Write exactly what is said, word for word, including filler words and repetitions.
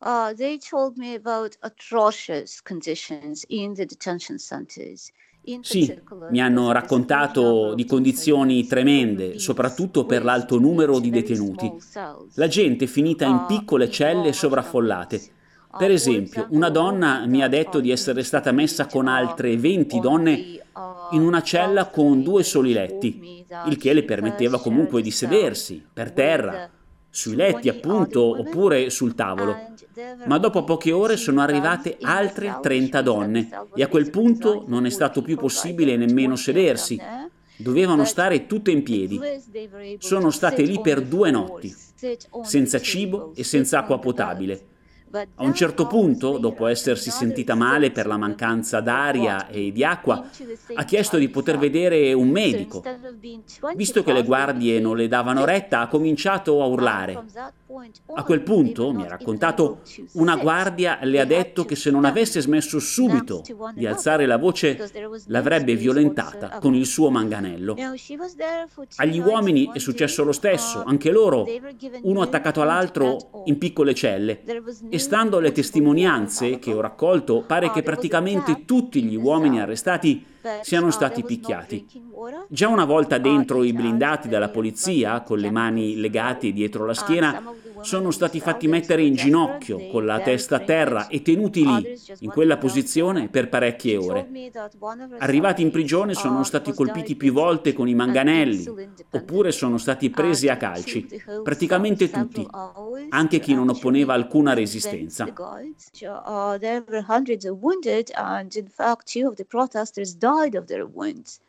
Uh, they told me about atrocious conditions in the detention centers. In Sì, particular, mi hanno the huge number raccontato of di condizioni detainees were tremende, being soprattutto per l'alto squeezed numero into di very detenuti. small La cells, gente è finita in uh, piccole in celle large sovraffollate. numbers. Per Uh, for esempio, una example, women donna mi ha that detto are di essere stata messa confined con uh, altre venti on donne the in uh, una cella twelfth con day, due they soli told letti, me il that che le she first permetteva shared comunque a di cell sedersi per with terra, uh, sui letti twenty other appunto, women, oppure sul tavolo. and there were Ma dopo only poche ore sono eighteen beds arrivate in the altre cell, which trenta means that the donne cell e was a quel basically punto designed for non è forty stato più people, right? There possibile were nemmeno twenty of them sedersi. there, Dovevano but stare tutte in at piedi. least they were able to Sono state sit lì on per the due floor, notti, sit on the senza cibo table, e sit senza acqua on the bed. potabile. But A un then certo hours punto, dopo later, essersi another sentita male per la thirty mancanza women were brought d'aria e in di acqua, into the ha same chiesto di tiny poter cell. vedere un So medico. instead of being twenty Visto che le plus, they guardie non became le davano retta, ha fifty. cominciato a And urlare. from that point A quel on, they were punto, mi ha not even able raccontato, to una sit. guardia le ha They had detto to che se non avesse stand smesso next subito to one di alzare another la voce, because there was no l'avrebbe space violentata con whatsoever. il suo manganello. Now, she was there for two Agli nights and uomini è one day. successo lo stesso, Uh, anche they loro, were given uno no attaccato food at all'altro in all. piccole celle. There was E no stando alle potable water testimonianze che ho available. raccolto, pare Uh, che there was a tap praticamente tutti gli in the uomini cell, arrestati but siano uh, there stati was no picchiati. drinking water. Già una volta Uh, dentro it i had blindati dalla very polizia, unpleasant con le mani chemical legate smell, dietro la and schiena, some of the women sono in the stati cell, fatti those who mettere were in desperate, ginocchio, con they la barely testa a drank terra it. e tenuti lì, Others just in wanted quella without water. posizione, per parecchie She told ore. me that one of her Arrivati in cellmates prigione sono uh, stati was colpiti più diabetic volte con i and manganelli, insulin oppure dependent, sono stati and presi a he chewed calci, the whole cell praticamente several tutti, hours anche to chi non opponeva actually alcuna convince the resistenza. guards. Uh, there were hundreds of wounded, and in fact, two of the protesters died of their wounds.